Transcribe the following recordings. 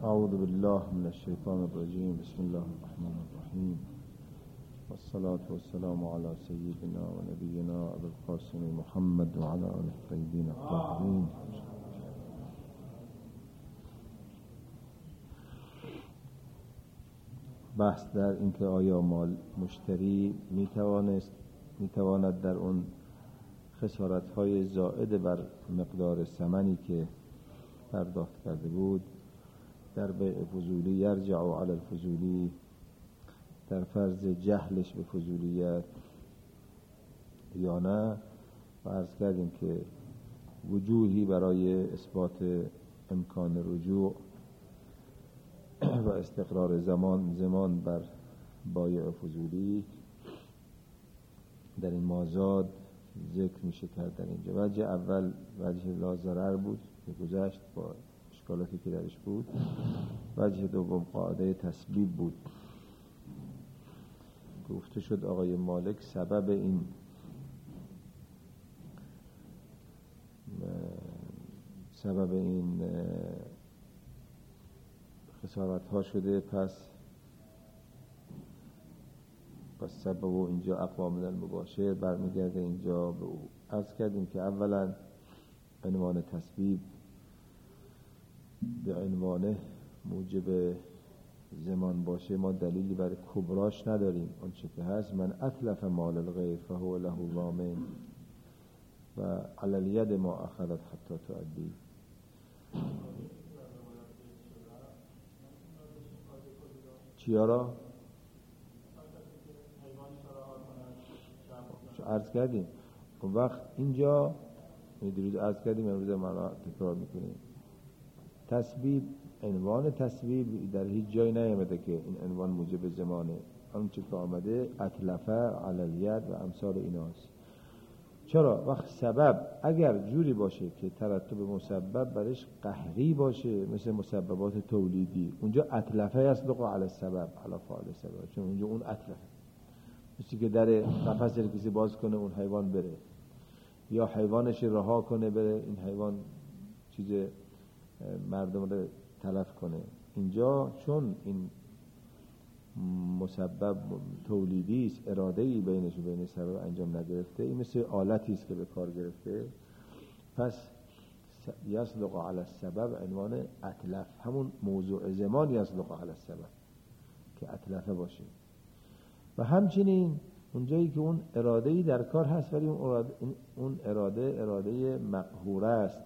اعوذ بالله من الشیطان الرجیم. بسم الله الرحمن الرحیم. والصلاة والسلام على سیدنا و نبینا ابی القاسم محمد و علی آله الطیبین الطاهرین. بحث در اینکه آیا مشتری میتواند در اون خسارت‌های زائد بر مقدار ثمنی که پرداخت کرده بود در بیع فضولی یرجع علی الفضولی، در فرض جهلش به فضولیت یا نه. و عرض کردیم که وجوهی برای اثبات امکان رجوع و استقرار زمان بر بایع فضولی در این مازاد ذکر میشه کرد در اینجا. وجه اول وجه لا بود که گذشت با اشکالاتی که درش بود. وجه دوم قاعده تسبیب بود. گفته شد آقای مالک سبب این خسارت ها شده. پس سبب و اینجا اقوا من المباشر برمیگرده اینجا به او. عرض کردیم که اولا عنوان تسبیب به عنوان موجب زمان باشه ما دلیلی برای کبراش نداریم. آنچه که هست من اتلف مال الغیر فهو له ضامن و علی الید ما اخذت حتی تؤدی. چیا را؟ عرض کردیم اون وقت اینجا دیروز عرض کردیم، امروز ما تکرار میکنیم. تسبیب، عنوان تسبیب در هیچ جای نیامده که این عنوان موجب زمانه. آنچه که آمده اتلفه علی الید و امثال ایناست. چرا؟ وقت سبب اگر جوری باشه که ترتب مسبب برش قهری باشه مثل مسببات تولیدی، اونجا اتلفه یصدق علی السبب علی فاعل سبب، چون اونجا اون اتلفه. مثل که در قفس کسی باز کنه اون حیوان بره، یا حیوانش رها کنه بره، این حیوان چیز مردم رو تلف کنه. اینجا چون این مسبب تولیدی است، اراده‌ای بینش و بین سبب انجام نگرفته، این مثل آلتی است که به کار گرفته. پس یصدق علی السبب عنوان اتلف، همون موضوع زمان یصدق علی السبب که اتلفه باشه. و همچنین اونجایی که اون اراده‌ای در کار هست ولی اون اراده مقهوره است،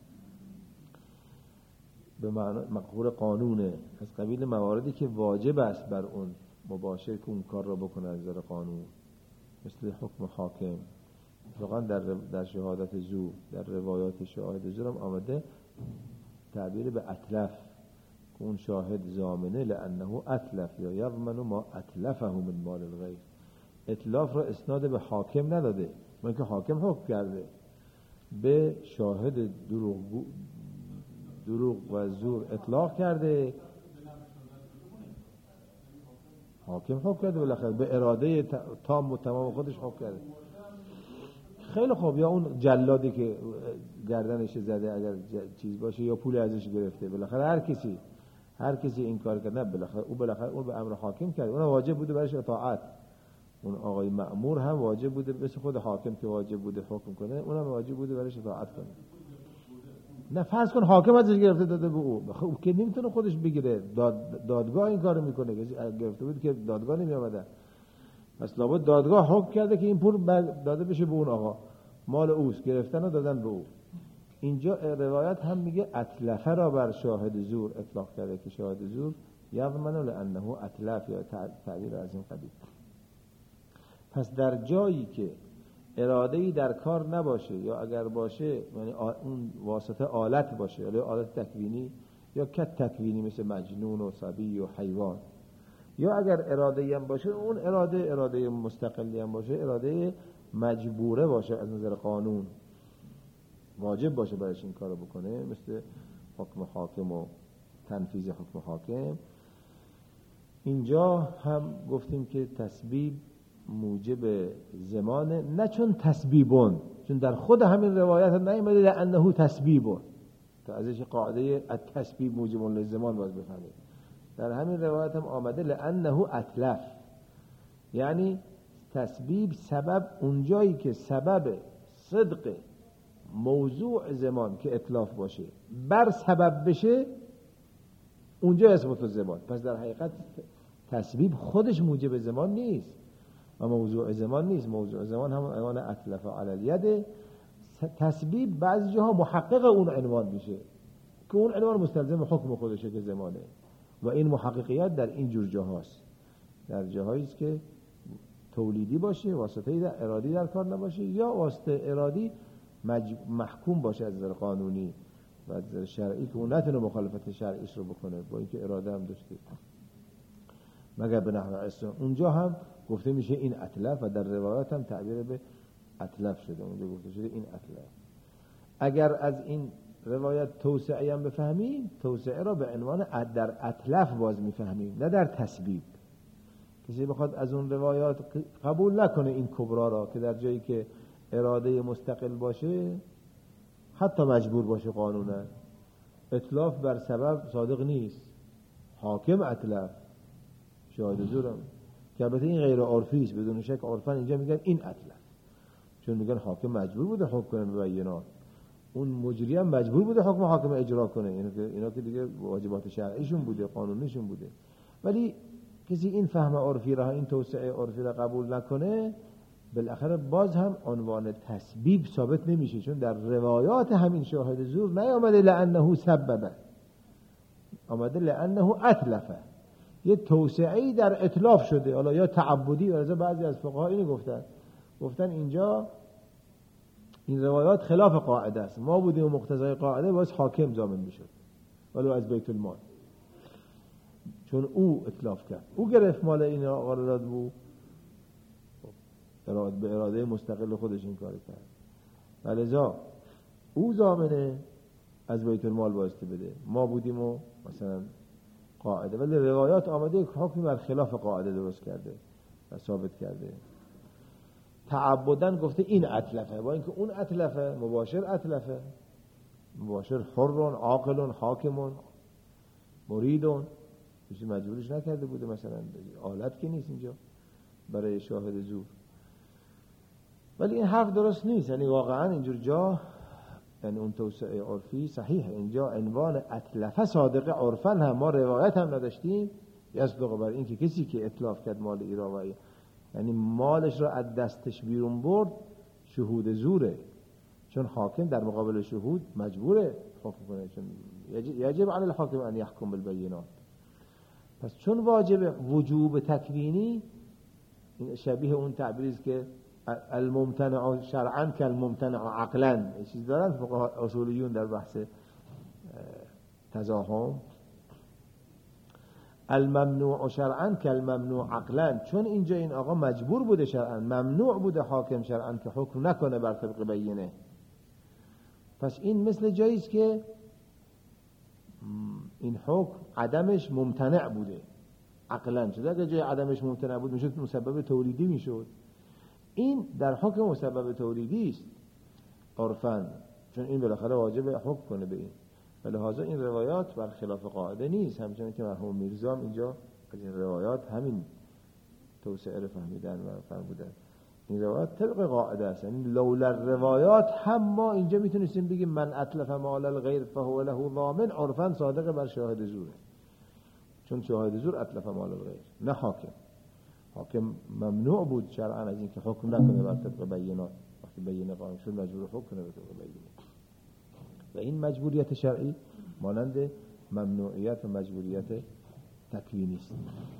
به معنی مقهور قانونه، از قبیل مواردی که واجب است بر اون مباشر که اون کار را بکنه از نظر قانون، مثل حکم حاکم. واقعا در شهادت زور، در روایات شهادت زور هم آمده تعبیر به اتلف که اون شاهد ضامنه لانه اتلف یا یضمن ما اتلفه من مال الغیر. اتلاف را اسناد به حاکم نداده، من که حاکم حکم کرده به شاهد دروغ و زور اطلاق کرده، حاکم حکم کرده بالاخره به اراده تام و تمام خودش حکم کرده. خیلی خوب. یا اون جلادی که گردنش زده اگر چیز باشه یا پول ازش گرفته، بالاخره هر کسی این کار کرده، بالاخره اون به امر حاکم کرده، اون واجب بوده برش اطاعت. اون آقای مأمور هم واجب بوده، مثل خود حاکم که واجب بوده حکم کنه، اونم واجب بوده برش اطاعت کنه. نه فرض کن حاکم ازش گرفته داده به او، خب که نمیتونه خودش بگیره، دادگاه این کارو میکنه. گرفته بود که دادگاه نمی آمده، پس لابد دادگاه حکم کرده که این پول داده بشه به اون آقا، مال اوست، گرفتن و دادن به او. اینجا روایت هم میگه اتلفه را بر شاهد زور اطلاق کرده که شاهد زور یضمن لانه اتلف یا تعبیر از این قبیل. پس در جایی که اراده‌ای در کار نباشه یا اگر باشه یعنی اون واسطه آلت باشه، یا آلت تکوینی یا کت تکوینی مثل مجنون و صبی و حیوان، یا اگر اراده‌ای هم باشه اون اراده مستقلی هم باشه، اراده مجبوره باشه از نظر قانون، واجب باشه برایش این کارو بکنه، مثل حکم حاکم و تنفیذ حکم حاکم. اینجا هم گفتیم که تسبیب موجب زمانه، نه چون تسبیبون، چون در خود همین روایت نیامده لانه تسبیبون، تا ازش قاعده التسبیب موجب للزمان باز بفهمید. در همین روایت هم آمده لانه اتلف، یعنی تسبیب سبب اونجایی که سبب صدق موضوع زمان که اتلاف باشه بر سبب بشه اونجا اثبات زمان. پس در حقیقت تسبیب خودش موجب زمان نیست و موضوع زمان نیست. موضوع زمان هم عنوان اتلف علی الید. تسبیب بعضی جاها محقق اون عنوان میشه که اون عنوان مستلزم حکم خودشه که زمانه و این محققیت در این جور جاهاست، در جاهایی است که تولیدی باشه، واسطه ارادی در کار نباشه، یا واسطه ارادی محکوم باشه از نظر قانونی و از نظر شرعی که اون نتونه مخالفت شرعیش رو بکنه با اینکه اراده هم داشته مگر به نحو اسلام. اونجا هم گفته میشه این اتلف و در روایات هم تعبیر به اتلف شده، اونجا گفته شده این اتلف. اگر از این روایت توسعه هم بفهمیم، توسعه را به عنوان در اتلف باز میفهمیم نه در تسبیب. کسی بخواد از اون روایات قبول نکنه این کبرا را که در جایی که اراده مستقل باشه حتی مجبور باشه قانونا، اتلاف بر سبب صادق نیست، حاکم اتلف شاهد زورم که البته این غیر عرفی است، بدون شک عرفا اینجا میگن این اتلف، چون میگن حاکم مجبور بوده حکم کنه به بینات، اون مجری هم مجبور بوده حکم حاکم اجرا کنه، اینا که دیگه واجبات شرعیشون بوده، قانونیشون بوده. ولی کسی این فهم عرفی را، این توسعه عرفی را قبول نکنه، بالاخره باز هم عنوان تسبیب ثابت نمیشه، چون در روایات همین شاهد زور نیامده لانه سببه، آمده لانه اتلفه، یه توسعه‌ای در اتلاف شده، حالا یا تعبدی. و بعضی از فقها اینو گفتن اینجا این روایات خلاف قاعده است، ما بودیم و مقتضای قاعده باز حاکم ضامن میشد ولو از بیت المال، چون او اتلاف کرد، او گرفت مال این آقا رو داد، بود به اراده مستقل خودش این کار کرد، ولذا او ضامنه از بیت المال واسطه بده، ما بودیم و مثلا قاعده. ولی روایات آمده حکم بر خلاف قاعده درست کرده و ثابت کرده. تعبدن گفته این اتلفه، با اینکه اون اتلفه مباشر اتلفه، مباشر حرون عاقلون حاکمون مریدون، کسی مجبورش نکرده بوده، مثلا آلت که نیست اینجا برای شاهد زور. ولی این حرف درست نیست، یعنی واقعا اینجور جا، یعنی اون توسعه عرفی صحیحه، اینجا عنوان اتلفه صادقه عرفا هم ما روایت هم نداشتیم یصدق بر این که کسی که اتلاف کرد مال ایراوی، یعنی مالش را از دستش بیرون برد، شهود زوره، چون حاکم در مقابل شهود مجبوره حکم کنه، چون یجب علی الحاکم ان یحکم بالبینات. پس چون واجب وجوب تکوینی، این شبیه اون تعبیری است که الممتنع شرعا کالممتنع عقلا، چیز دارن فقها اصولیون در بحث تزاحم، الممنوع شرعا کالممنوع عقلا، چون اینجا این آقا مجبور بوده شرعا، ممنوع بوده حاکم شرعا که حکم نکنه بر طبق بینه، پس این مثل جایی است که این حکم عدمش ممتنع بوده عقلا، شده اگه جای عدمش ممتنع بود میشد مسبب تولیدی میشد، این در حکم مسبب تولیدی است عرفاً، چون این بالاخره واجب حکم کنه به این، ولهذا این روایات بر خلاف قاعده نیست. همچنین که مرحوم میرزا اینجا از این روایات همین توسعه رو فهمیدن و فرمودن این روایات طبق قاعده است، یعنی لولا روایات هم ما اینجا میتونستیم بگیم من اتلف مال الغیر فهو له ضامن، عرفاً صادق بر شاهد زوره، چون شاهد زور اتلف مال الغیر نه حاکم. حاکم ممنوع بود شرعاً از اینکه حکم نکنه بر طبق بینات، وقتی بینه قائم شد مجبور حکم کنه بر طبق بینه، و این مجبوریت شرعی مانند ممنوعیت و مجبوریت تکوینی است.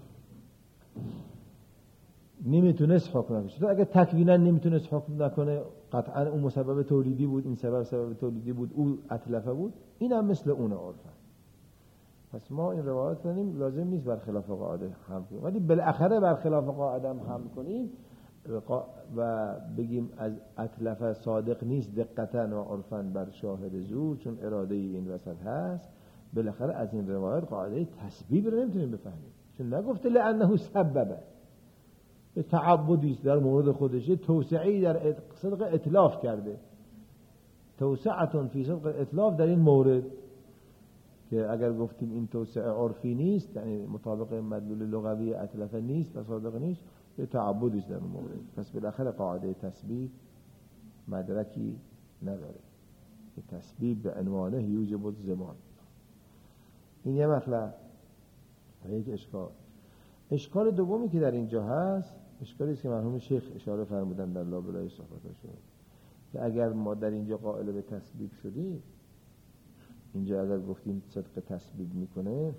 نمیتونست حکم نکنه، اگه تکوینا نمیتونست حکم نکنه قطعا اون مسبب تولیدی بود، این سبب تولیدی بود، او اتلفه بود، این هم مثل اون عرفه. پس ما این روایات کنیم لازم نیست بر خلاف قاعده حمل کنیم، ولی بالاخره بر خلاف قاعده هم حمل کنیم و بگیم از اتلف صادق نیست دقیقاً و عرفاً بر شاهد زور، چون اراده این وسط هست، بالاخره از این روایات قاعده تسبیب رو نمیتونیم بفهمیم، چون نگفته لانه سببه، به تعبدی است در مورد خودش، توسعه‌ای در صدق اتلاف کرده، توسعه فی صدق الاتلاف در این مورد که اگر گفتیم این توسعه عرفی نیست، یعنی مطابق مدلول لغوی اتلفه نیست و صادق نیست، یه تعبدش در اون مورد. پس بالاخره قاعده تسبیب مدرکی نداره که تسبیب به عنوانه یوجب الزمان. این یه مطلب و یک اشکال دومی که در اینجا هست، اشکالی است که مرحوم شیخ اشاره فرمودن در لابلای صحبتاشون، که اگر ما در اینجا قائل به تسبیب شدیم، اینجا اگر گفتیم صدق تسبیب میکنه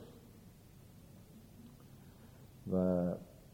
و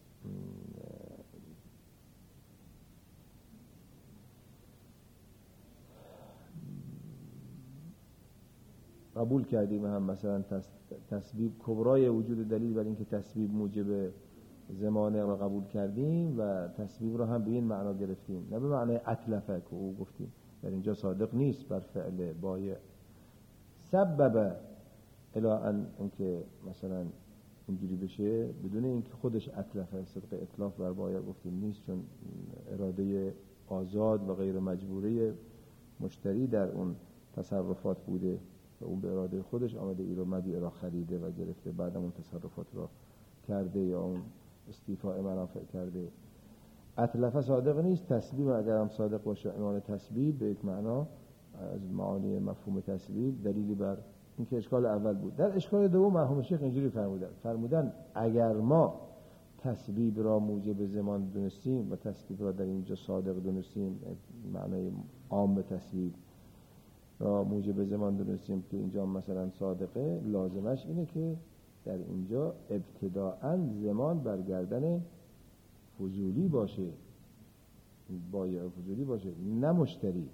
قبول کردیم هم مثلا تسبیب کبرای وجود دلیل بر اینکه تسبیب موجب زمانه را قبول کردیم و تسبیب را هم به این معنا گرفتیم، نه به معنای اتلفه که او گفتیم در اینجا صادق نیست بر فعل بایع، سبب الی ان اینکه مثلا اینجوری بشه بدون اینکه خودش اتلفه، صدق اطلاف بر بایع گفتیم نیست، چون اراده آزاد و غیر مجبوره مشتری در اون تصرفات بوده و اون به اراده خودش آمده ای رو مبیع را خریده و گرفته، بعد اون تصرفات را کرده یا اون استیفاء منافع کرده. اتلفه صادق نیست. تسبیب اگر هم صادق باشه عنوان تسبیب به یک معنا از معانی مفهوم تسبیب دلیلی بر این که اشکال اول بود. در اشکال دوم مرحوم شیخ اینجوری فرمودن اگر ما تسبیب را موجب زمان دونستیم و تسبیب را در اینجا صادق دونستیم، معنای عام تسبیب را موجب زمان دونستیم که اینجا مثلا صادقه، لازمش اینه که در اینجا ابتداءً زمان برگردن فضولی باشه، بایع فضولی باشه، نه مشتری.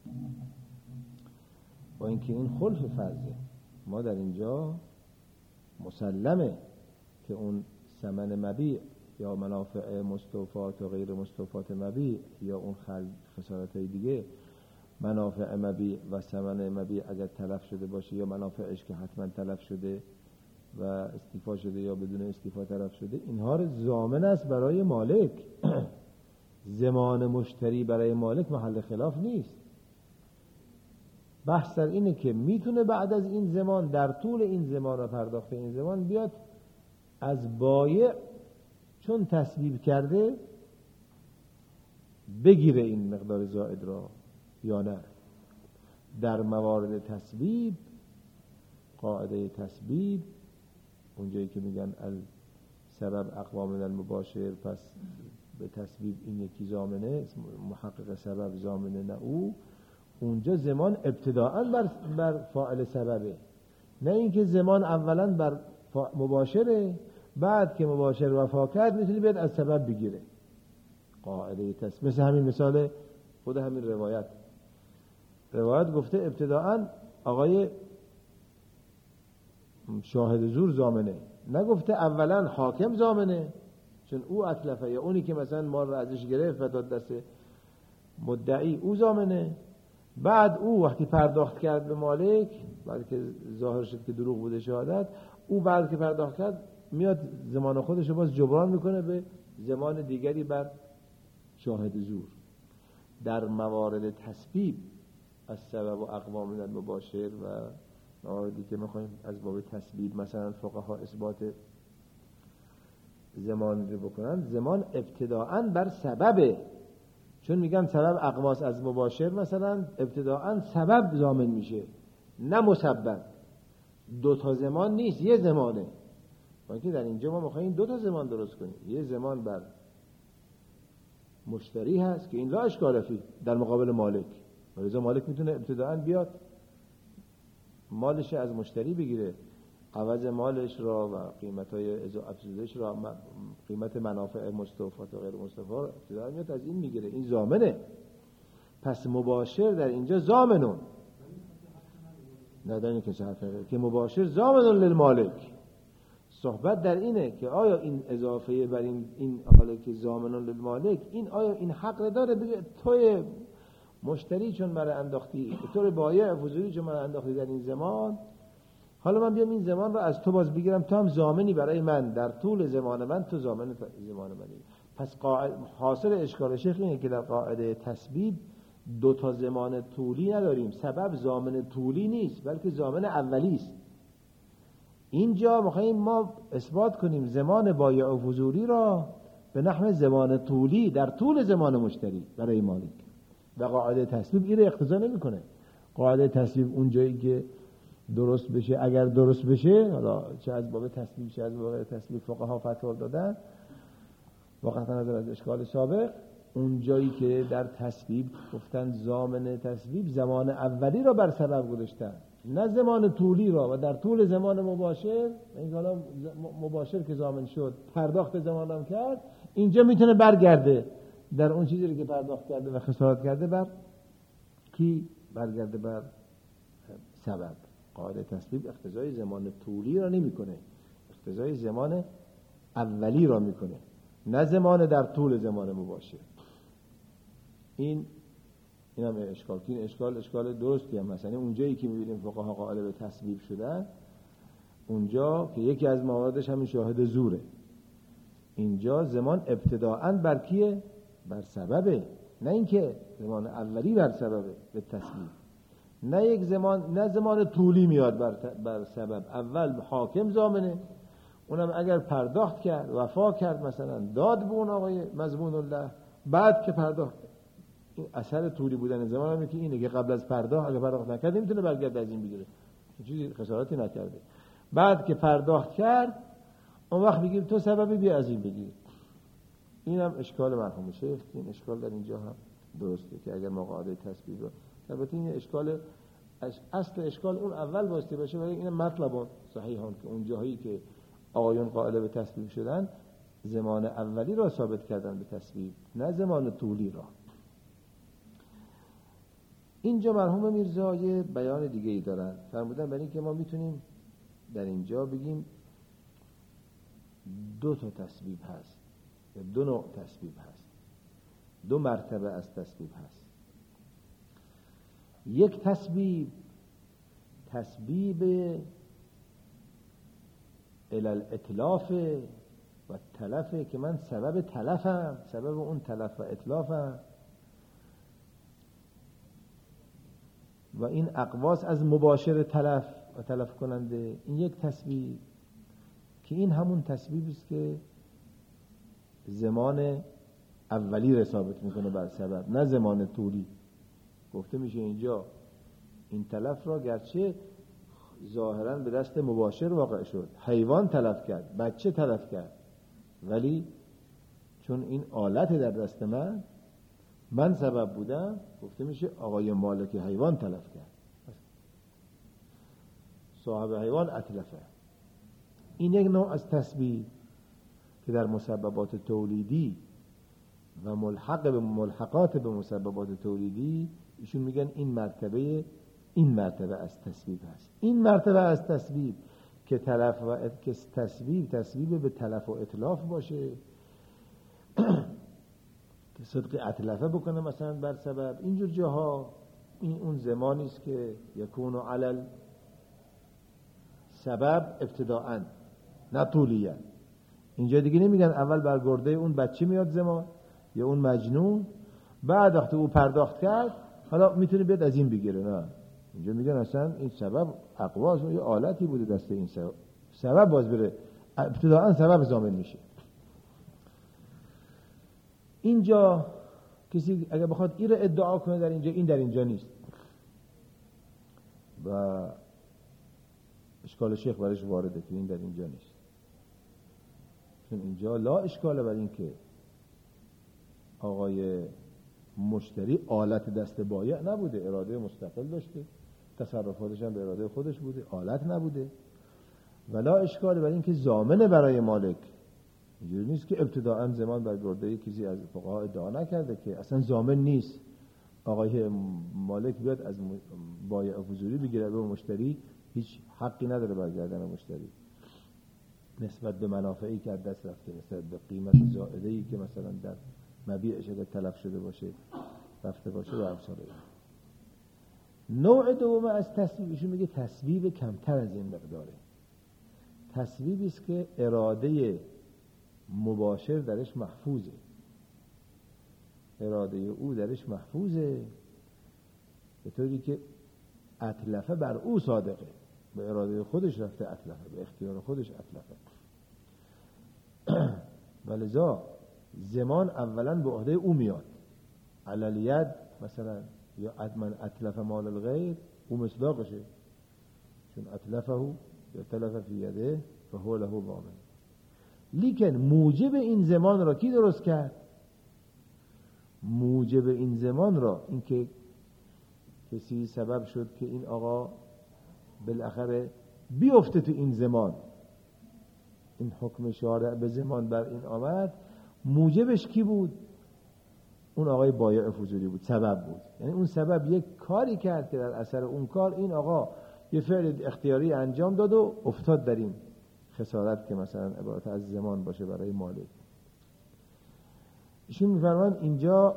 با اینکه این خلف فرضه، ما در اینجا مسلمه که اون ثمن مبیع یا منافع مستوفات و غیر مستوفات مبیع یا اون خسارت‌های دیگه، منافع مبیع و ثمن مبیع اگر تلف شده باشه یا منافعش که حتما تلف شده و استیفا شده یا بدون استیفا تلف شده، اینها رو ضامن است برای مالک. زمان مشتری برای مالک محل خلاف نیست. بحث در اینه که میتونه بعد از این زمان، در طول این زمان و پرداخت این زمان، بیاد از بایع چون تسبیب کرده بگیره این مقدار زائد را یا نه. در موارد تسبیب، قاعده تسبیب، اونجایی که میگن سبب اقوا من المباشر، پس به تسبیب این یکی ضامنه، محقق سبب ضامنه نه او، اونجا زمان ابتداءً بر فاعل سببه، نه اینکه زمان اولاً بر مباشره، بعد که مباشر وفا کرد میتونی بیاد از سبب بگیره. قاعده تسبیب مثل همین مثال خود همین روایت گفته ابتداءً آقای شاهد زور ضامنه، نگفته اولا حاکم ضامنه، چون او اتلفه یا اونی که مثلا مال رو ازش گرفت و داد دست مدعی او ضامنه، بعد او وقتی پرداخت کرد به مالک، بعد که ظاهر شد که دروغ بوده شهادت، او بعد که پرداخت کرد میاد زمان خودش رو باز جبران میکنه به زمان دیگری بر شاهد زور. در موارد تسبیب از سبب و اقوا من المباشر و مواردی که میخوایم از باب تسبیب مثلا فقها اثبات زمان رو بکنن، زمان ابتداءً بر سببه، چون میگن سبب اقواس از مباشر، مثلا ابتداءً سبب ضامن میشه نه مسبب. دو تا زمان نیست، یه زمانه. وقتی در اینجا ما میخوایم دو تا زمان درست کنیم، یه زمان بر مشتری هست که این لا اشکال فیه در مقابل مالک، ولذا مالک میتونه ابتداءً بیاد مالش از مشتری بگیره، عوض مالش را و قیمت‌های افزودش را، قیمت منافع مستوفات و غیر مستوفات ابتداءً میاد از این میگیره، این ضامنه. پس مباشر در اینجا ضامنون، نه در این کسی حرفه که مباشر ضامنون للمالک. صحبت در اینه که آیا این اضافه بر این حالا که ضامنون للمالک، این آیا این حق داره بگه توی مشتری چون مرا انداختی، طور بایع فضولی چون مرا انداختی در این زمان، حالا من بیام این زمان رو از تو باز بگیرم، تو هم ضامنی برای من در طول زمان من، تو ضامن زمان منی. پس حاصل اشکال شیخ اینه که در قاعده تسبیب دو تا زمان طولی نداریم. سبب ضامن طولی نیست بلکه ضامن اولی است. اینجا میخوایم ما اثبات کنیم زمان بایع و فضولی را به نحو زمان طولی در طول زمان مشتری برای مالک. و قاعده تسبیب این را اقتضا نمیکنه. قاعده تسبیب اون جایی که درست بشه، اگر درست بشه، حالا چه از باب تسبیب چه از باب تسبیب فقها فتوا دادن، واقعا نظر از اشکال سابق، اون جایی که در تسبیب گفتن ضامن تسبیب زمان اولی را بر سبب گذاشتن نه زمان طولی را، و در طول زمان مباشر، این حالا مباشر که ضامن شد پرداخت زمان هم کرد، اینجا میتونه برگرده در اون چیزی که پرداخت کرده و خسارت کرده بر کی؟ برگرده بر سبب. قاعده تسبیب اقتضای زمان طولی را نمیکنه، اقتضای زمان اولی را میکنه، نه زمان در طول زمان مباشر. این هم اشکال. این اشکال درستی هم مثلا اونجایی که میبینیم فقها قائل به تسبیب شدن، اونجا که یکی از مواردش همین شاهد زوره، اینجا زمان ابتداءً بر کیه؟ بر سببه، نه اینکه زمان اولی بر سببه به تسبیب. نه یک زمان، نه زمان طولی میاد بر سبب. اول حاکم ضامنه، اونم اگر پرداخت کرد، وفا کرد، مثلا داد به اون آقای مضمون الله، بعد که پرداخت، این اثر طولی بودن زمان هم که اینه که قبل از پرداخت اگر پرداخت نکرد نمیتونه برگرد از این بگیره، چیزی خسارتی نکرده. بعد که پرداخت کرد اون وقت میگیم تو سببی بیا از این بگیر. این هم اشکال مرحوم شیخ. این اشکال در اینجا هم درسته که اگر ما قاعده تسبیب رو، البته این اشکال اصل اشکال اون اول واسطه باشه، ولی این مطلب صحیحان که اون جاهایی که آقایون قائل به تسبیب شدن زمان اولی را ثابت کردن به تسبیب، نه زمان طولی را. اینجا مرحوم میرزا یه بیان دیگه ای دارن، فرمودن برای اینکه ما میتونیم در اینجا بگیم دو تا تسبیب هست یا دو نوع تسبیب هست، دو مرتبه از تسبیب هست. یک تسبیب الالاتلاف و تلفه که من سبب تلفم، سبب اون تلف و اتلافم، و این اقواس از مباشر تلف و تلف کننده. این یک تسبیب که این همون تسبیبی است که زمان اولی را ثابت میکنه بر سبب، نه زمان طولی. گفته میشه اینجا این تلف را گرچه ظاهراً به دست مباشر واقع شد، حیوان تلف کرد، بچه تلف کرد، ولی چون این آلت در دست من سبب بودم، گفته میشه آقای مالک حیوان تلف کرد، صاحب حیوان اتلفه. این یک نوع از تسبیب که در مسببات تولیدی و ملحقات به مسببات تولیدی ایشون میگن این مرتبه از تسبیب هست. این مرتبه از تسبیب که تسبیب به تلف و اتلاف باشه که صدق اتلفه بکنه مثلا بر سبب، اینجور جاها این اون زمانی است که یکون علل سبب ابتداءً نه طولیه. اینجا دیگه نمیگن اول بر گرده اون بچه میاد زمان یا اون مجنون، بعد وقتی او پرداخت کرد حالا میتونه بیاد از این بگیره، نه. اینجا میگن اصلا این سبب اقواس یه آلتی بوده دست این سبب باز بره، ابتداءً سبب ضامن میشه. اینجا کسی اگر بخواد این رو ادعا کنه در اینجا، این در اینجا نیست و اشکال شیخ برایش وارده که این در اینجا نیست، چون اینجا لا اشکاله بر این که آقای مشتری آلت دست بایع نبوده، اراده مستقل داشته، تصرفاتش هم به اراده خودش بوده، آلت نبوده. ولا اشکال بر این که ضامن برای مالک. اینجوری نیست که ابتداءً زمان بر گرده کسی از فقها ادعا نکرده که اصلا ضامن نیست، آقای مالک بیاد از بایع فضولی بگیره به مشتری، هیچ حقی نداره برگردن مشتری نسبت به منافعی که از دست رفته، نسبت به قیمت زائده‌ای که مثلا در مبیعش اگر تلف شده باشه رفته باشه و امثال این. نوع دوم از تسبیب ایشون میگه تسبیب کمتر از این مقداره. تسبیبی است که اراده مباشر درش محفوظه، اراده او درش محفوظه به طوری که اتلفه بر او صادقه، به اراده خودش رفته اتلفه، به اختیار خودش اتلفه. ولذا زمان اولا به عهده او میاد. علالید مثلا یا من اتلف مال الغیر، او مصداقشه، چون اتلفه یا تلف فی یده فهو له ضامن. لیکن موجب این زمان را کی درست کرد؟ موجب این زمان را این که کسی سبب شد که این آقا بالاخره بیفته تو این زمان، این حکم شارع به زمان بر این آمد، موجبش کی بود؟ اون آقای بایع فضولی بود، سبب بود. یعنی اون سبب یک کاری کرد که در اثر اون کار این آقا یه فعل اختیاری انجام داد و افتاد در این خسارت که مثلا عبارت از زمان باشه برای مالک. ایشون میفرمان اینجا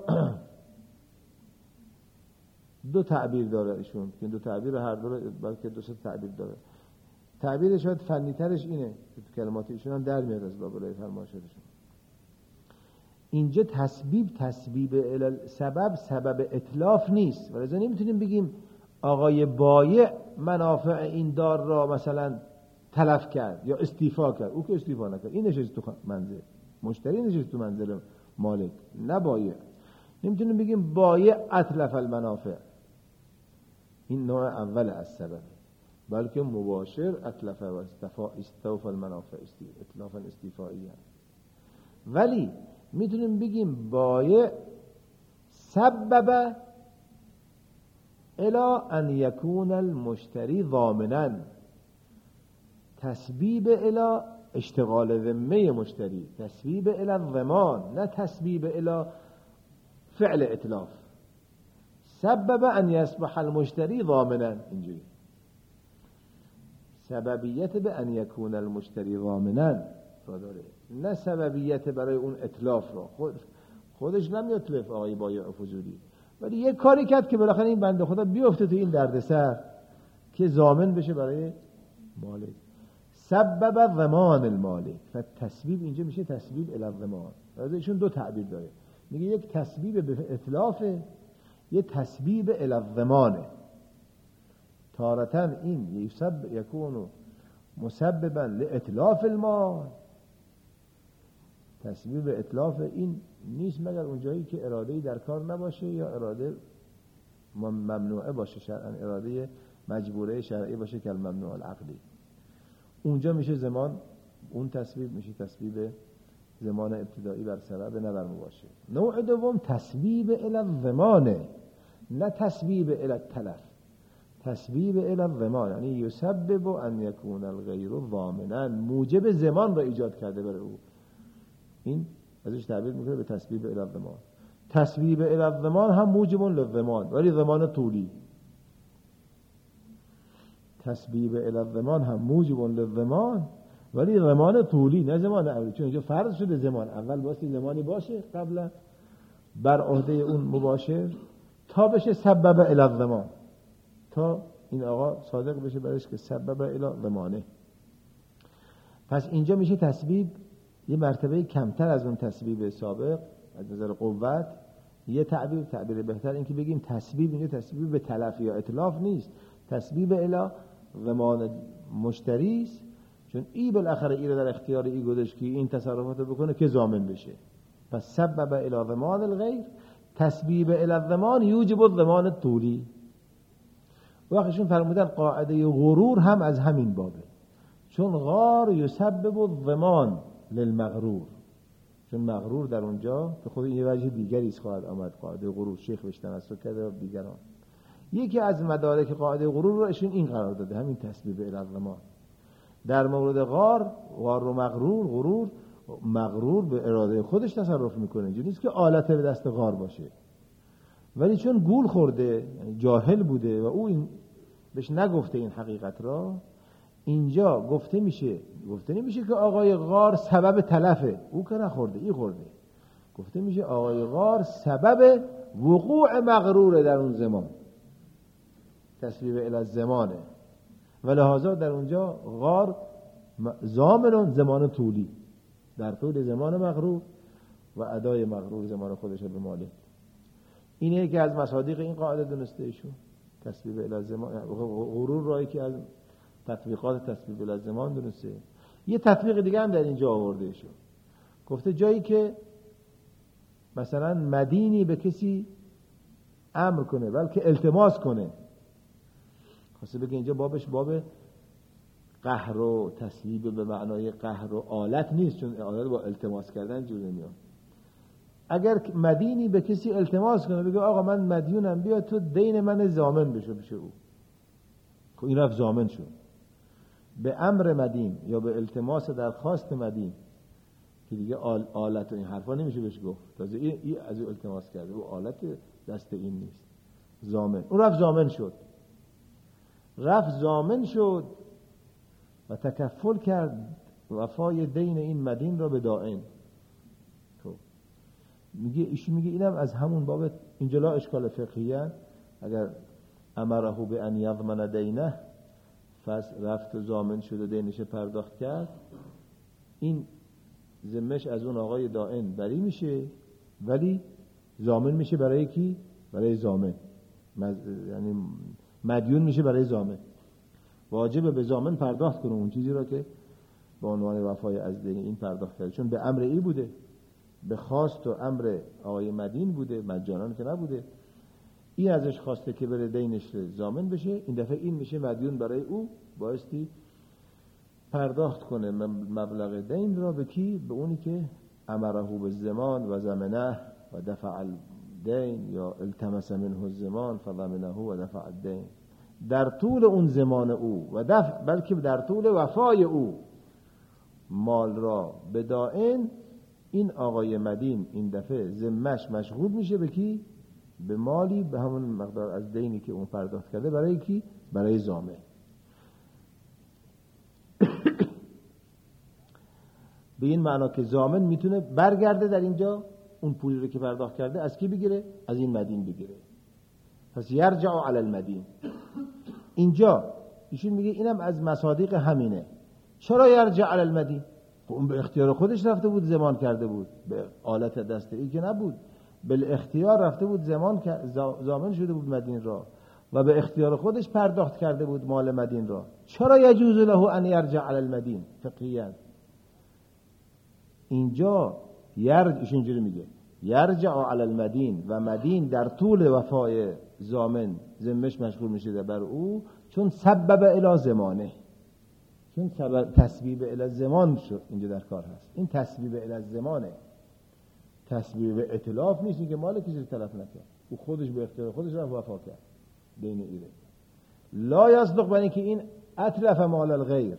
دو تعبیر داره ایشون، که دو تعبیر هر دو بلکه دو سه تعبیر داره. تعبیر شاید فنی ترش اینه که تو کلمات ایشون هم در میاد از باب الهی فرمایشاتشون. اینجا تسبیب سبب اتلاف نیست، ولذا نمیتونیم بگیم آقای بایع منافع این دار را مثلا تلف کرد یا استیفا کرد. او که استیفا نکرد، این نشست تو منزل، مشتری نشست تو منزل مالک، نه بایع. نمیتونیم بگیم بایع اتلف المنافع، این نوع اول از سبب، بلکه مباشر اتلف و استوفى المنافع، اتلافا استیفایی هست. ولی میتونیم بگیم بایع سبب الى ان یکون المشتری ضامنا، تسبیب الى اشتغال ذمه مشتری، تسبیب الى الضمان، نه تسبیب الى فعل اتلاف. سبب ان یصبح المشتری ضامنا، اینجوری سببیت به ان یکون المشتری ضامنا را داره، نه سببیت برای اون اتلاف را. خودش نمیتلف آقای بایع فضولی، ولی یک کاری کرد که بالاخره این بنده خدا بیفته تو این دردسر که ضامن بشه برای مالک. سبب ضمان المالک، فتسبیب اینجا میشه تسبیب الی الضمان. ایشون دو تعبیر داره، میگه یک تسبیب به اتلافه، یه تسبیب الی الضمانه. تارتاً این یکون مسببا لاتلاف المال، تسبیب اتلاف این نیست مگر اونجایی که اراده‌ای در کار نباشه یا اراده ممنوعه باشه شرعاً، اراده مجبوره شرعی باشه که الممنوع العقلی. اونجا میشه زمان، اون تسبیب میشه تسبیب زمان ابتدایی بر سبب نه بر مباشر. نوع دوم تسبیب الی الضمان، نه تسبیب الی التلف. تسبیب الی الضمان یعنی یسبب ان یکون الغیر ضامنا، موجب زمان را ایجاد کرده برای او. این ازش تعبیر میکنه به تسبیب الی الضمان. تسبیب الی الضمان هم موجب للضمان، ولی ضمان طولی. تسبیب الی الضمان هم موجب للضمان، ولی ضمان طولی، نه زمان اولی، چون اینجا فرض شده زمان اول باید زمانی باشه قبلا بر عهده اون مباشر تا بشه سبب الی الضمان، تا این آقا صادق بشه برش که سبب الی ضمانه. پس اینجا میشه تسبیب یه مرتبه کمتر از اون تسبیب سابق از نظر قوت. یه تعبیر بهتر این که بگیم تسبیب اینجا تسبیب به تلف یا اتلاف نیست، تسبیب الی ضمان مشتری است، چون ای بالاخره ای رو در اختیار ای گذاشت که این تصرفات بکنه که ضامن بشه. پس سبب الی ضمان الغیر، تسبیب الی الضمان یوجب الضمان الطولی. وقتشون فرمودن قاعده غرور هم از همین بابه، چون غار یسبب الضمان للمغرور، چون مغرور در اونجا به خود این وجه دیگری خواهد آمد. قاعده غرور شیخ بهش تمسک کرده و دیگران. یکی از مدارک قاعده غرور رو ایشون این قرار داده، همین تسبیب الی الضمان. در مورد غار و مغرور، مغرور به اراده خودش تصرف میکنه، اینجوری نیست که آلت به دست غار باشه، ولی چون گول خورده، یعنی جاهل بوده و او این بهش نگفته این حقیقت را، اینجا گفته نمیشه که آقای غار سبب تلفه، او که نخورده ای خورده. گفته میشه آقای غار سبب وقوع مغروره در اون زمان، تسبیب الی الزمانه، و لحاظا در اونجا غار ضامن زمان طولی، در طول زمان مغرور و ادای مغرور زمان خودش به مالک. اینه که از مصادیق این قاعده دونسته ایشون. تسبیب الی الزمان غرور رایی که از تطبیقات تسبیب الی الزمان دونسته. یه تطبیق دیگه هم در اینجا آورده شد، گفته جایی که مثلا مدینی به کسی امر کنه بلکه التماس کنه، خواسته بگه اینجا بابش باب قهر و تسلیب به معنای قهر و آلت نیست، چون آلت با التماس کردن جور نمیاد. اگر مدینی به کسی التماس کنه بگه آقا من مدیونم بیا تو دین من ضامن بشو بشه او، خب این رفت ضامن شد. به امر مدین یا به التماس درخواست مدین که دیگه آلت و این حرفا نمیشه بهش گفت، تازه این از او التماس کرده و آلت دست این نیست، ضامن. اون رفت ضامن شد، رفت ضامن شد و تکفل کرد وفای دین این مدین را به دائن. تو میگه ایشون میگه اینم از همون باب اینجا لا اشکال فقهیه، اگر امره به ان یضمن دینه رفت و ضامن شد و دینش پرداخت کرد، این ذمش از اون آقای دائن بری میشه، ولی ضامن میشه برای کی؟ برای ضامن، یعنی مدیون میشه برای ضامن. واجبه به ضامن پرداخت کنه اون چیزی را که به عنوان وفای از دین این پرداخت کرده، چون به امر ای بوده، به خواست و امر آقای مدین بوده، مجانان که نبوده. این ازش خواسته که بره دینش ضامن بشه، این دفعه این میشه مدیون برای او، بایستی پرداخت کنه مبلغ دین را به کی؟ به اونی که امره به زمان و زمنه و دفع الدین، یا التمس منه الزمان فضمنه و دفع الدین، در طول اون زمان او و بلکه در طول وفای او مال را به دائن. این آقای مدین این دفعه ذمش مشغول میشه به کی؟ به مالی به همون مقدار از دینی که اون پرداخت کرده. برای کی؟ برای ضامن. به این معنا که ضامن میتونه برگرده در اینجا اون پولی رو که پرداخت کرده از کی بگیره؟ از این مدین بگیره. پس یرجع علی المدین. اینجا ایشون میگه اینم از مصادیق همینه. چرا یرجع علی المدین؟ اون به اختیار خودش رفته بود زمان کرده بود، به آلت دست ای که نبود، به اختیار رفته بود زمان ضامن شده بود مدین را و به اختیار خودش پرداخت کرده بود مال مدین را. چرا یجوز له ان یرجع علی المدین؟ فقهیاً اینجا ایشون اینجوری میگه یرجع علی المدین، و مدین در طول وفای ضامن ذمش مشغول میشه بر او، چون سبب الی زمانه، چون سبب تسبیب الی زمان شد اینجا در کار هست. این تسبیب الی زمانه، تسبیب ائتلاف نیست که مال کسی تلف نکرد، او خودش به اختیار خودش رفت وفا کرد دین ایره. لا یصدق برای که این اتلف مال الغیر،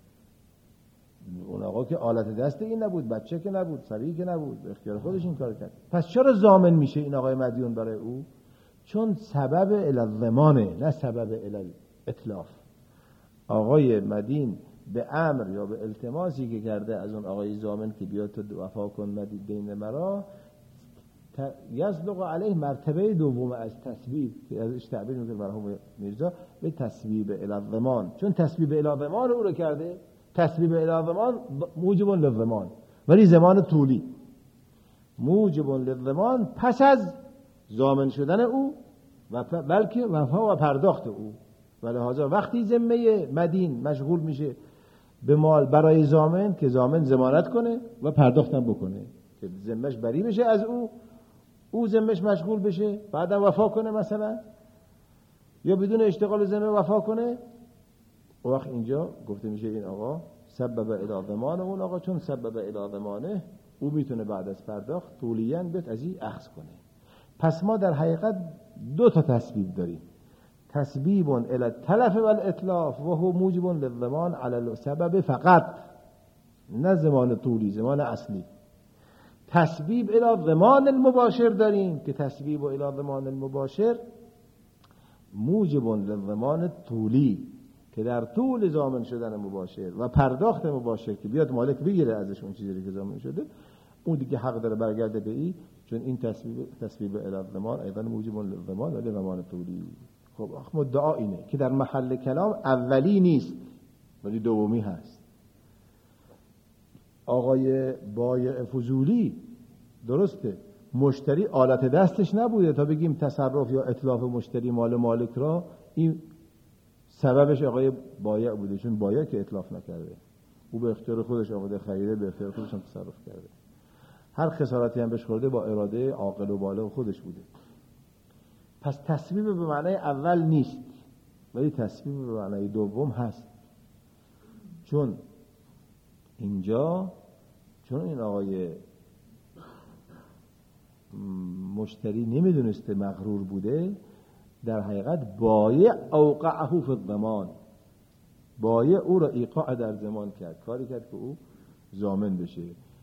اون آقا که آلت دست این نبود، بچه که نبود، صبی که نبود، به اختیار خودش این کار کرد. پس چرا ضامن میشه این آقای مدیون برای او؟ چون سبب الی الضمانه، نه سبب الی الاتلاف. آقای مدین به امر یا به التماسی که کرده از اون آقای ضامن که بیا تو وفا کن مدین دین مرا، یصدق علیه مرتبه دوم از تسبیب که ازش تعبیر میکنه مرحوم میرزا به تسبیب الی الضمان، چون تسبیب الی الضمان او رو کرده. تسبیب الی الضمان موجب للضمان، ولی زمان طولی موجب للضمان پس از ضامن شدن او و بلکه وفا و پرداخت او. ولهذا وقتی ذمه مدین مشغول میشه به مال برای ضامن که ضامن ضمانت کنه و پرداختم بکنه که ذمهش بری بشه از او ذمهش مشغول بشه، بعدم وفا کنه مثلا، یا بدون اشتغال ذمه وفا کنه. و وقت اینجا گفته میشه این آقا سبب الی ضمان اون آقا، چون سبب الی ضمانه او میتونه بعد از پرداخت طولیاً بیت از این اخذ کنه. پس ما در حقیقت دو تا تسبیب داریم، تسبیب الی التلف و الاتلاف و هو موجب للضمان علی السبب فقط، نه زمان طولی، زمان اصلی. تسبیب الی ضمان المباشر داریم که تسبیب الی ضمان المباشر موجب للضمان طولی که در طول ضامن شدن مباشر و پرداخت مباشر که بیاد مالک بگیره ازش اون چیزی که ضامن شده، اون دیگه حق داره برگرده به این، چون این تسبیب الی الضمان ایضا موجب للضمان ولی ضمان طولی. خب مدعا اینه که در محل کلام اولی نیست ولی دومی هست. آقای بایع فضولی درسته مشتری آلت دستش نبوده تا بگیم تصرف یا اتلاف مشتری مال مالک را، این سببش آقای بایع بوده، چون بایع که اتلاف نکرده، او به اختیار خودش آمده خریده، به اختیار خودش هم تصرف کرده. هر خسارتی هم بهش خورده با اراده عاقل و بالغ خودش بوده. پس تصویب به معنای اول نیست، ولی تصویب به معنای دوم هست. چون اینجا این آقای مشتری نمیدونسته مغرور بوده، در حقیقت بایع اوقعه فی الضمان، بایع او را ایقاع در ضمان کرد، کاری کرد که او ضامن بشه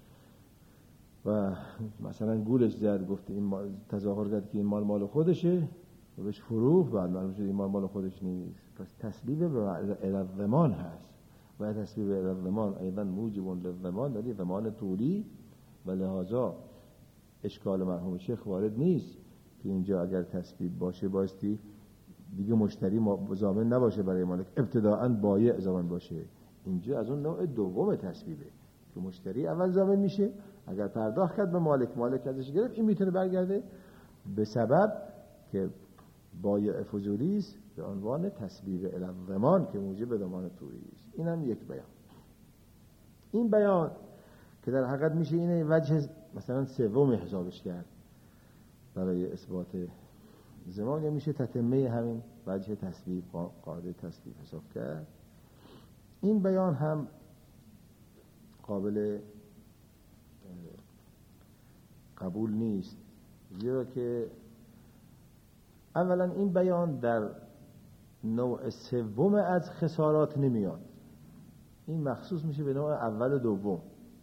و مثلا گولش زد، گفت این مال، تظاهر کرد که این مال خودشه و بهش فروخت، بعد معلوم شد این مال خودش نیست. پس تسبیب به الضمان هست و تسبیب الضمان ایضا موجب للضمان، ولی ضمان طولی، و لحاظا اشکال مرحوم شیخ وارد نیست که اینجا اگر تسبیب باشه بایستی دیگه مشتری ضامن نباشه برای مالک، ابتداءً بایع ضامن باشه. اینجا از اون نوع دوم تسبیبه که مشتری اول ضامن میشه، اگر پرداخت کرد به مالک ازش گرفت، این میتونه برگرده به سبب که بایع فضولی است به عنوان تسبیب الضمان که موجب ضمان طولی است. این هم یک بیان. این بیان که در حقیقت میشه اینه وجه مثلا سوم حسابش کرد برای اثبات زمان، یا میشه تتمه همین وجه تسبیب، قاعده تسبیب حساب کرد. این بیان هم قابل قبول نیست، زیرا که اولا این بیان در نوع سوم از خسارات نمیاد، این مخصوص میشه به نوع اول و دوم.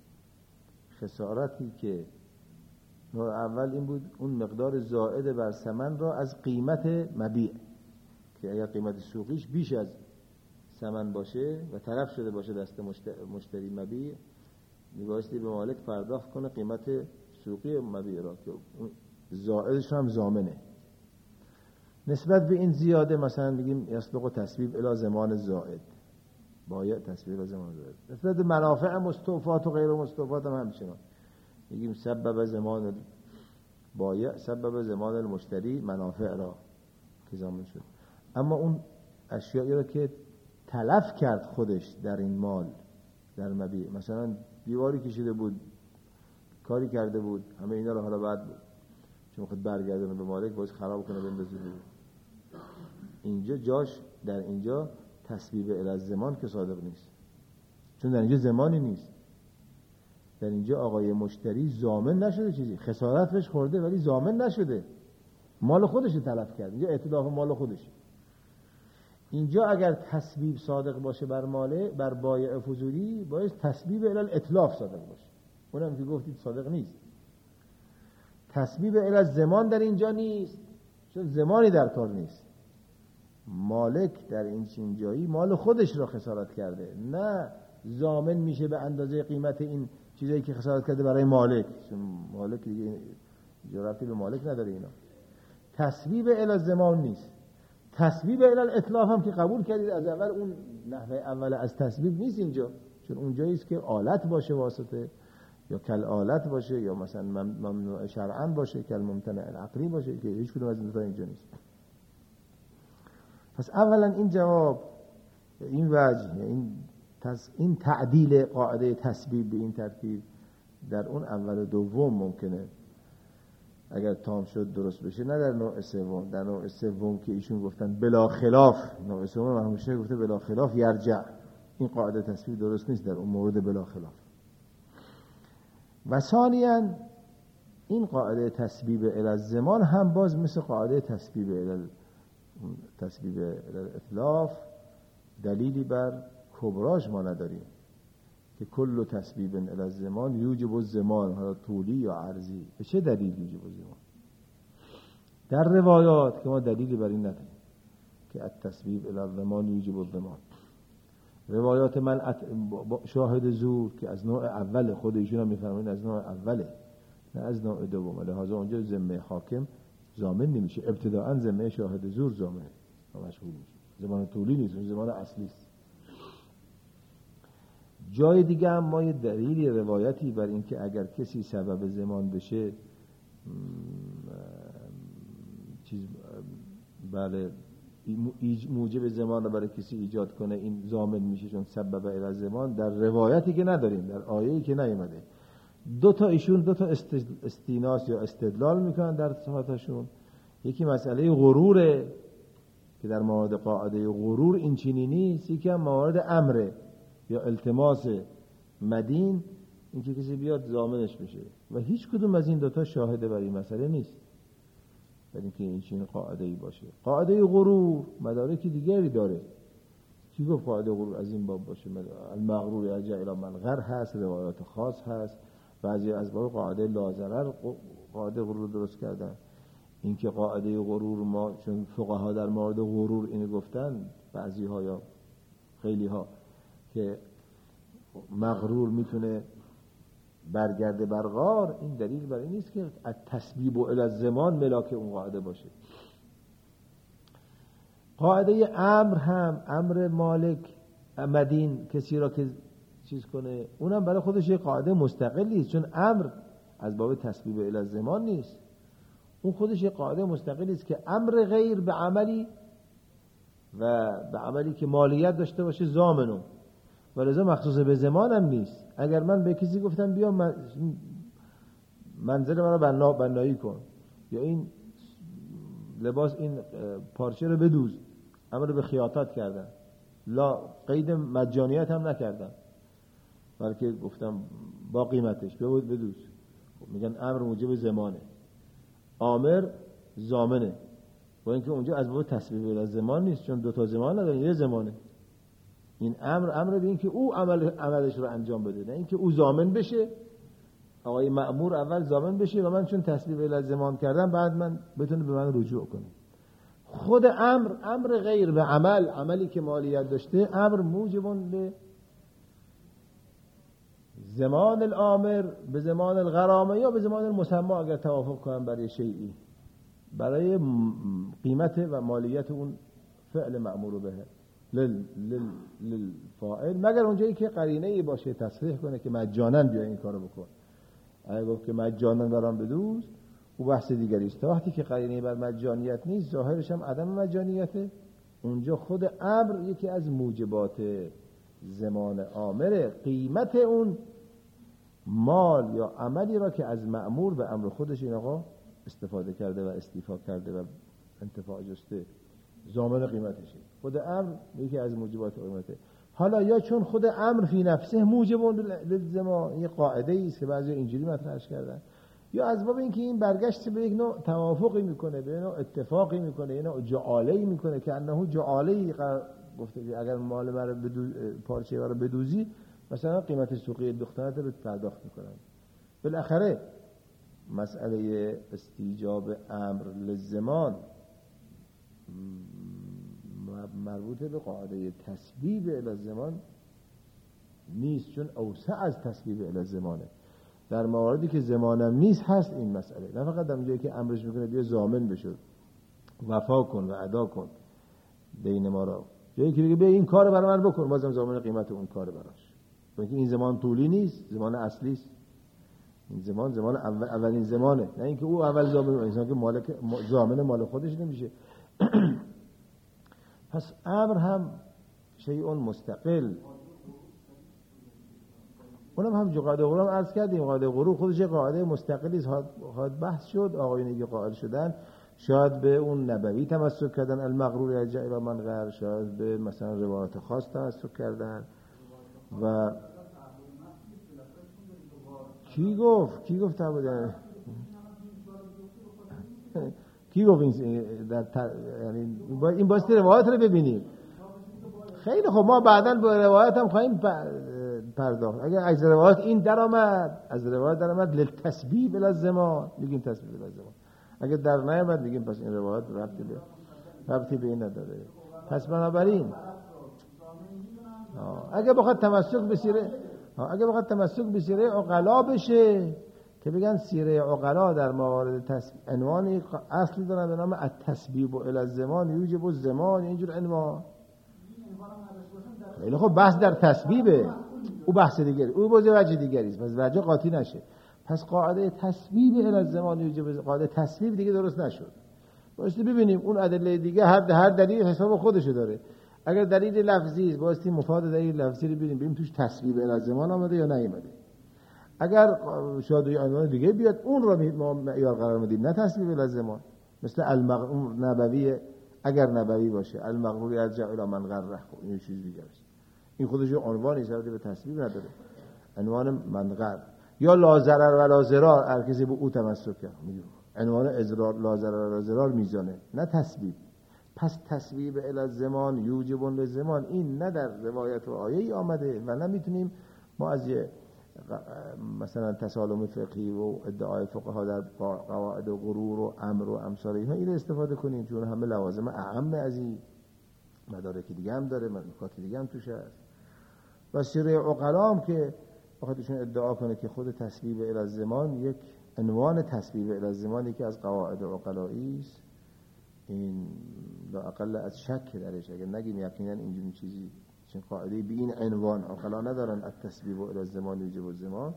خسارتی که نوع اول این بود اون مقدار زائد بر ثمن را از قیمت مبیع، که اگر قیمت سوقیش بیش از ثمن باشه و تلف شده باشه دست مشتری مبیع، میبایستی به مالک پرداخت کنه قیمت سوقی مبیع را که زائدش هم ضامنه. نسبت به این زیاده مثلا بگیم یسبق تسبیب الی ضمان زائد، باید تسبیب الی ضمان زائد. نسبت به منافع مستوفات و غیر مستوفات هم همچنان بگیم سبب ضمان باید سبب ضمان المشتری منافع را که ضامن شد. اما اون اشیایی را که تلف کرد خودش در این مال در مبیع، مثلا دیواری کشیده بود، کاری کرده بود، همه اینا رو حالا بعد چون خود برگردونه به مالک باز خراب کنه بندازه بود، اینجا جاش در اینجا تسبیب الی الضمان که صادق نیست، چون در اینجا ضمانی نیست. در اینجا آقای مشتری ضامن نشده، چیزی خسارت بهش خورده ولی ضامن نشده، مال خودش تلف کرد، اینجا اتلاف مال خودش. اینجا اگر تسبیب صادق باشه بر بایع فضولی، باید تسبیب الی الاتلاف صادق باشه، اونم که گفتید صادق نیست. تسبیب الی الضمان در اینجا نیست، چون ضمانی در کار نیست. مالک در این جایی مال خودش را خسارت کرده، نه ضامن میشه به اندازه قیمت این چیزایی که خسارت کرده برای مالک، چون مالک دیگه جرأتی به مالک نداره. اینا تسبیب الی الضمان نیست. تسبیب الی الاتلاف هم که قبول کردید از اول، اون نحوه اول از تسبیب نیست اینجا، چون اونجایی است که آلت باشه واسطه، یا کل آلت باشه، یا مثلا ممنوع شرعاً باشه، کل ممتنع العقلی باشه، که هیچ کدوم از این دو تا اینجا نیست. پس اولا این جواب، این وجه، این تعدیل قاعده تسبیب به این ترتیب در اون اول و دوم ممکنه اگر تام شد درست بشه، نه در نوع سوم. در نوع سوم که ایشون گفتن بلا خلاف، نوع سوم همشه گفته بلا خلاف یرجع، این قاعده تسبیب درست نیست در اون مورد بلا خلاف. و ثانیاً این قاعده تسبیب الی الضمان هم باز مثل قاعده تسبیب الی الاتلاف دلیلی بر کبراش ما نداریم که کل تسبیب الی الضمان یوجب الضمان، حالا طولی یا عرضی. به چه دلیل یوجب الضمان؟ در روایات که ما دلیلی بر این نداریم که التسبیب الی الضمان یوجب الضمان. روایات من شاهد زور که از نوع اول، خود ایشون هم میفرمایند از نوع اوله نه از نوع دوم، لذا اونجا ذمه حاکم ضامن نمیشه، ابتداءً ذمه شاهد زور ضامنه و مشغول میشه، زمان طولی نیست، اون زمان اصلی است. جای دیگه هم ما یه دلیلی روایتی بر این که اگر کسی سبب زمان بشه چیز بله موجب زمان رو برای کسی ایجاد کنه، این ضامن میشه چون سبب الی زمان. در روایتی که نداریم، در آیه‌ای که نیامده، دو تا استیناس یا استدلال میکنن در صفاتشون. یکی مسئله غروره که در موارد قاعده غرور این چنینی نیست، یکی هم موارد امره یا التماس مدین، این که کسی بیاد ضامنش بشه، و هیچ کدوم از این دوتا شاهده بر این مسئله نیست برای اینکه این چنین قاعده‌ای باشه. قاعده غرور مدارک دیگری داره. کی گفت قاعده غرور از این باب باشه؟ المغرور یرجع الی من غر هست، روایات خاص هست، بعضی از باب قاعده لاضرر قاعده غرور درست کردن. اینکه قاعده غرور ما چون فقها در مورد غرور اینو گفتن، بعضی ها یا خیلی ها، که مغرور میتونه برگرده بر غار، این دلیل بر این نیست که التسبیب الی الزمان ملاک اون قاعده باشه. قاعده امر هم، امر مالک مدین کسی را که چیز کنه، اونم برای خودش یه قاعده مستقلی است، چون امر از باب تسبیب الی الزمان نیست، اون خودش یه قاعده مستقلی است که امر غیر به عملی و به عملی که مالیت داشته باشه ضامنه، ولذا مخصوص به زمان هم نیست. اگر من به کسی گفتم بیا منزل منو بنایی کن، یا این لباس این پارچه رو بدوز، امر به خیاطت کردن، لا قید مجانیت هم نکردن، بلکه گفتم با قیمتش بدوز، خب میگن امر موجب زمانه، آمر ضامنه، با اینکه اونجا از باب تسبیب الی زمان نیست، چون دو تا زمان نداره، یه زمانه. این امر به این که او عملش رو انجام بده، نه اینکه او ضامن بشه. آقای مأمور اول ضامن بشه و من چون تسبیب الی زمان کردم بعد من بتونه به من رجوع کنه. خود امر غیر به عملی که مالیت داشته، امر موجبون به زمان الامر، به زمان الغرامه یا به زمان المسمى اگر توافق کنن برای شیئی، برای قیمت و مالیت اون فعل مأمور به للفاعل، مگر اونجایی که قرینه‌ای باشه تصریح کنه که مجانا بیا این کارو بکن. اگه گفت که مجانا برام بدوز، او بحث دیگری است. تا وقتی که قرینه‌ای بر مجانیت نیست، ظاهرش هم عدم مجانیته، اونجا خود امر یکی از موجبات زمان آمره، قیمت اون مال یا عملی را که از مأمور به امر خودش این آقا استفاده کرده و استیفا کرده و انتفاع جسته، ضامن قیمتشه. خود امر یکی از موجبات قیمته. حالا یا چون خود امر فی نفسه موجب للزمان، یه قاعده است که بعضی اینجوری مطرحش کردن، یا از باب اینکه این برگشت به یک نوع توافقی میکنه، به نوع اتفاقی میکنه، یه نوع جعاله‌ای میکنه که انه جعاله‌ای گفته که اگر مال مرا پارچه مرا بدوزی، مثلا قیمت سوقی دخترت رو پرداخت میکنن. بالاخره مسئله استیجاب امر للزمان مربوط به قاعده تسبیب الی الزمان نیست، چون اوسع از تسبیب الی الزمانه. در مواردی که زمانم نیست هست این مسئله، نه فقط در اونجایی که امرش میکنه بیا ضامن بشو، وفا کن و ادا کن دین ما را، جایی که بگه بیا این کار برای من بکن، بازم ضامن قیمت اون کار براش، چون این زمان طولی نیست، زمان اصلی است. این زمان اولین زمانه، نه اینکه او اول ضامن، انسان که مالک ضامن مال خودش نمیشه. پس امر هم شیء مستقل، اونم هم قاعده غرور هم عرض کردیم. قاعده غرور خودش یه قاعده مستقلی است، خواهد بحث شد. آقایونی که قائل شدن شاید به اون نبوی تمسک کردن، المغرور یرجع الی من غر، شاید به مثلا روایات خاص تمسک کردن. و کی گفت تعبدن؟ کی گفت یعنی این باستی روایت رو ببینیم. خیلی خب، ما بعداً به روایت هم خواهیم پرداخت. اگر از روایت این درآمد، از روایت درآمد للتسبیب الی الزمان، میگیم تسبیب الی الزمان. اگر در نیامد میگیم پس این روایت ربطی به این نداره. پس بنابراین اگر بخواد تمسک به سیره عقلا بشه، که بگن سیره عقلا در موارد عنوان اصلی دارن به نام التسبیب الی الزمان یوجب الزمان، اینجور عنوان. خیلی خب، بحث در تسبیبه، او بحث دیگری، او وجه دیگری است، پس وجه قاطی نشه. پس قاعده تسبیب الی الزمان یوجب، قاعده تسبیب دیگه درست نشد. بایستی ببینیم اون ادله دیگه هر دلیل حساب خودشو داره. اگر دلیل لفظی است بایستی مفاد دلیل لفظی رو ببینیم توش تسبیب الی الزمان آمده یا نیامده. اگر شاید یه عنوان دیگه بیاد اون رو ما معیار قرار میدیم، نه تسبیب الی الزمان. مثل المغرور نبوی، اگر نبوی باشه المغرور یرجع الی من غره، این چیز دیگه است. این خودش عنوانی است به تسبیب نداره. عنوان منغر یا لا ضرر و لا ضرار هر کسی به او تمسک کرد، عنوان اضرار لا ضرر و لا ضرار میزانه، نه تسبیب. پس تسبیب الی الزمان یوجب للزمان این نه در روایت و آیه آمده و نمیتونیم ما از مثلا تسالم فقهی و ادعای فقها در قواعد و غرور و امر و امثال اینها این استفاده کنیم، چون همه لوازم اعم از این مدارک دیگه هم داره، نکات دیگه هم توش هست. و شیره عقلا هم که بخاطرشون ادعا کنه که خود تسبیب الی الزمان یک عنوان تسبیب الی الزمانی که از قواعد عقلایی است، این لااقل از شک درش، اگر نگیم یقینا اینجوری چیزی چون قاعده به این عنوان عقلا ندارن التسبیب الی الزمان یوجب الزمان،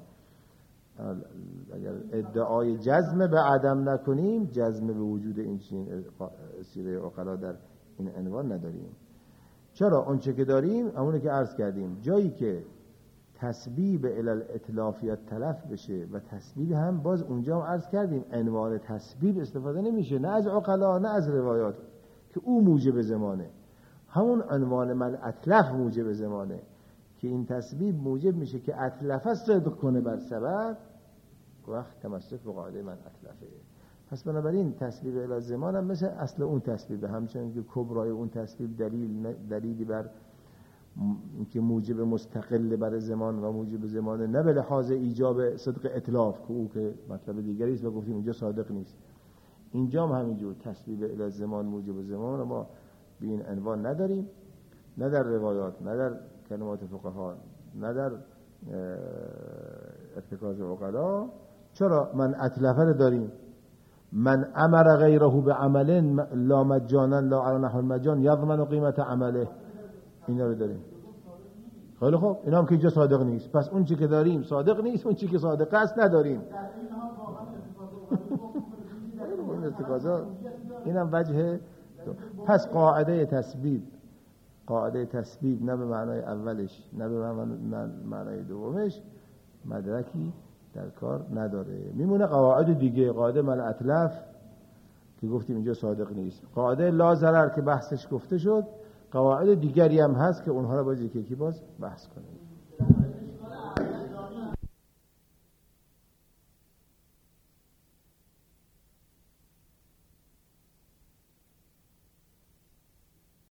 اگر ادعای جزم به عدم نکنیم جزم به وجود این چین سیره عقلا در این عنوان نداریم. چرا؟ اونچه که داریم همونه که عرض کردیم، جایی که تسبیب الی الاتلاف یا تلف بشه و تسبیب هم باز اونجا هم عرض کردیم عنوان تسبیب استفاده نمیشه، نه از عقلا نه از روایات که او موجب زمانه، همون عنوان من اتلف موجب زمانه که این تسبیب موجب میشه که اتلف صدق کنه بر سبب، وقت تمسک به قاعده من اتلفه. پس بنابراین تسبیب الی الزمان هم مثل اصل اون تسبیب، همچنین که کبرای اون تسبیب دلیلی بر که موجب مستقل بر زمان و موجب زمانه، نه به لحاظ ایجاب صدق اتلاف که او که مطلب دیگری است و گفتیم اینجا صادق نیست. اینجا هم همینجور تسبیب الی الزمان موجب زمان ما به این عنوان نداریم، نه در روایات، نه در کلمات فقها، نه در ارتکاز عقلا. چرا؟ من اتلفه رو داریم، من امر غیره به عمل لا مجانا لا علی نحو المجان یضمن قیمت عمله، اینا رو داریم. خیلی خوب، اینا هم که اینجا صادق نیست، پس اون چی که داریم صادق نیست، اون چی که صادق است نداریم. این ارتکازات اینم وجه. پس قاعده تسبیب نه به معنای اولش نه به معنای دومش مدرکی در کار نداره. میمونه قواعد دیگه، قاعده من اتلف که گفتیم اینجا صادق نیست، قاعده لا ضرر که بحثش گفته شد، قواعد دیگری هم هست که اونها رو باز یکی باز بحث کنیم.